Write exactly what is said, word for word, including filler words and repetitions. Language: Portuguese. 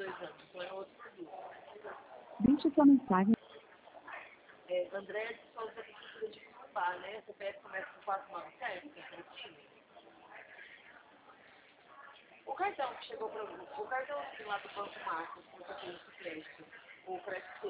anos, então é outro produto. Deixe sua mensagem. É, André de Souza precisa de culpar, né? C P F começa com quatro nove sete, que é certinho. O cartão que chegou para o cartão lá do Banco Marcos, que você tem esse crédito, o crédito